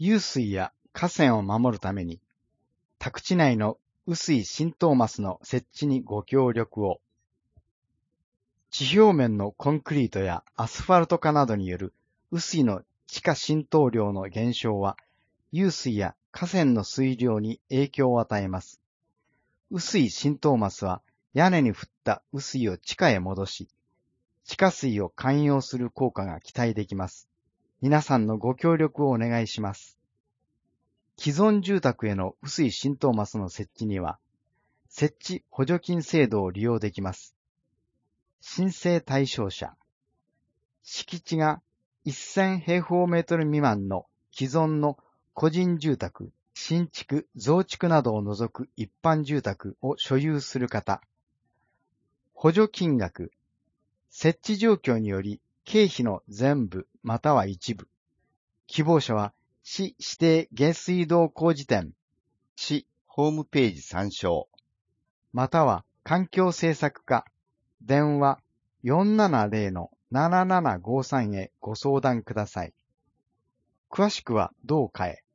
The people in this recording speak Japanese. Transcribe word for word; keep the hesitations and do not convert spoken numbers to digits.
湧水や河川を守るために、宅地内の雨水浸透マスの設置にご協力を。地表面のコンクリートやアスファルト化などによる雨水の地下浸透量の減少は、湧水や河川の水量に影響を与えます。雨水浸透マスは屋根に降った雨水を地下へ戻し、地下水を涵養する効果が期待できます。皆さんのご協力をお願いします。既存住宅への雨水浸透マスの設置には、設置補助金制度を利用できます。申請対象者、敷地がせん平方メートル未満の既存の個人住宅、新築、増築などを除く一般住宅を所有する方。補助金額、設置状況により経費の全部または一部。希望者は市指定下水道工事店、 市ホームページ参照。 または環境政策課、電話 よんななゼロ のななななごさん へご相談ください。詳しくは同課へ。